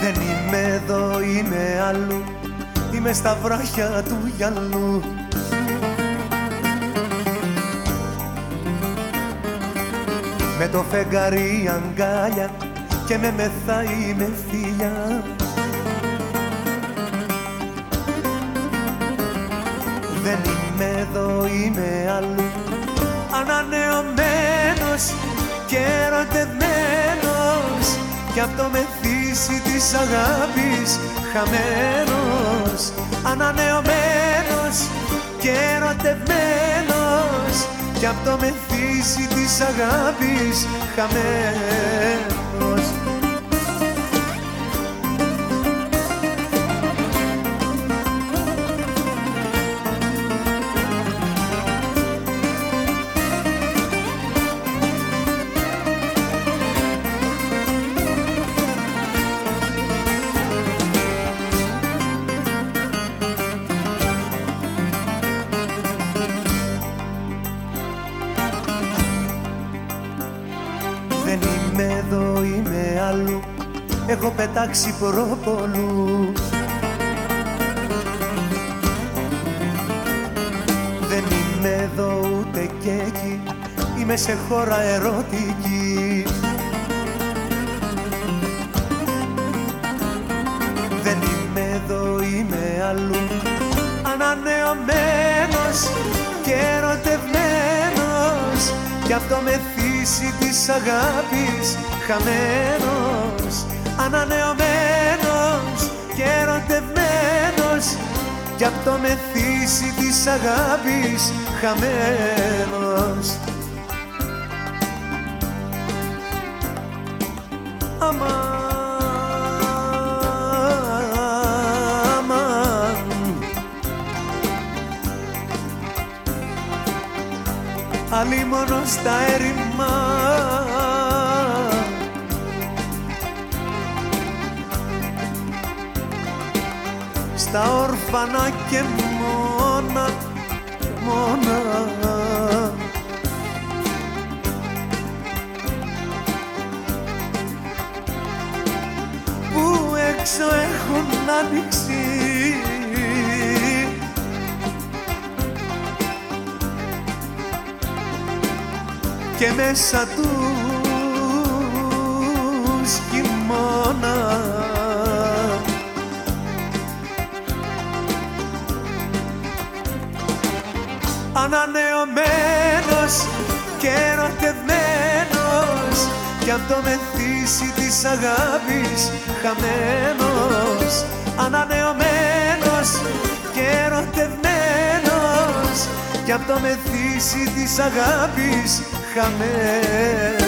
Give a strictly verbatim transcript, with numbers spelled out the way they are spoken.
Δεν είμαι εδώ, είμαι αλλού, είμαι στα βράχια του γυαλού. Με το φεγγάρι αγκάλια και με μεθάει με φίλια. Δεν είμαι εδώ, είμαι αλλού, ανανεωμένος και ερωτευμένος, κι απ' το μεθύσι της αγάπης χαμένος. Ανανεωμένος και ερωτευμένος, κι απ' το μεθύσι της αγάπης χαμένος. Δεν είμαι εδώ, είμαι αλλού, έχω πετάξει πρόπολου. Δεν είμαι εδώ ούτε κι εκεί, είμαι σε χώρα ερωτική. Δεν είμαι εδώ, είμαι αλλού, ανανεωμένος και ερωτευμένος, κι απ' το μεθύσι της αγάπης χαμένος. Ανανεωμένος και ερωτευμένος, κι απ' το μεθύσι της αγάπης χαμένος. Αμάν, αλίμονο στα έρημα, στα όρφανα και μόνα, μόνα. Που έξω έχουν άνοιξει και μέσα τους χειμώνα. Ανανεωμένος και ερωτευμένος, κι απ' το μεθύσι της αγάπης χαμένος. Ανανεωμένος και ερωτευμένος, κι απ' το μεθύσι της αγάπης χαμένος.